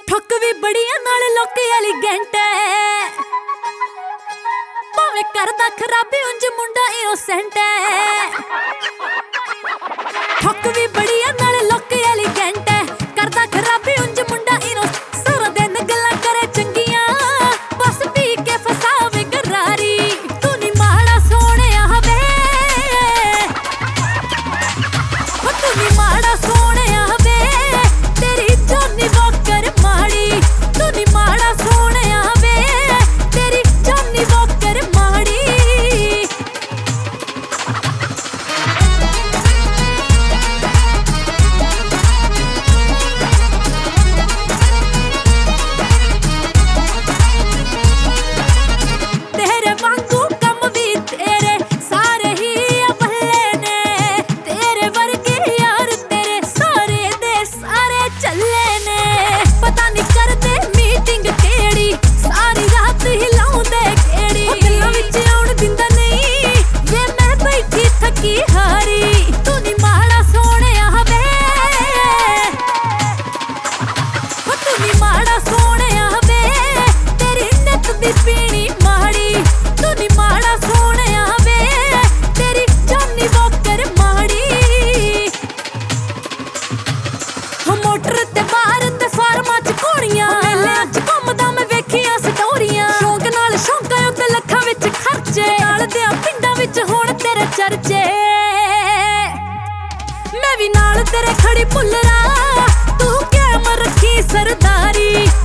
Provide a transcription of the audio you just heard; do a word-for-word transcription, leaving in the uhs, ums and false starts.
ठुक भी बड़िया नाल लुक एलीगेंट है, भावें करदा खराबी उंज मुंडा इनोसेंट है। ठुक भी बड़िया नाल लुक एलीगेंट है, करदा खराबी उंज मुंडा इनोसेंट। सारा दिन गल्लां करे चंगियां, बस पी के फसावे गरारी। तू नी माड़ा सोहणिया वे, तू नी माड़ा सोहणिया वे, तेरी जॉनी वॉकर माड़ी। तू नी माड़ा सोहणिया वे, तेरी जॉनी वॉकर माड़ी। तेरे वांगू कम भी तेरे सारे ही अबले ने, तेरे वर्गे यार तेरे सारे दे सारे चले ने। पता नहीं करदे मीटिंग केड़ी, सारी रात हिलाउंदे केड़ी। गल्लां विच आउण दिंदा नहीं वे, मैं बैठी थकी हारी। तू नी माड़ा सोहणिया वे, तू नी माड़ा सोहणिया वे, तेरी नित दी पीनी माड़ी। तू नी माड़ा सोहणिया वे, तेरी जॉनी वॉकर माड़ी। हम मोटर ते बाहर ते फार्मां च घोड़ियां, मेलियां च घुमदा मैं वेखियां स्टोरियां। शौक नाल शौकां उत्ते लखां विच खर्चे, नाल दियां पिंडां विच होण तेरे चर्चे। मैं भी नाल तेरे खड़ी भुल्लरा, तू कैम रखी सरदारी।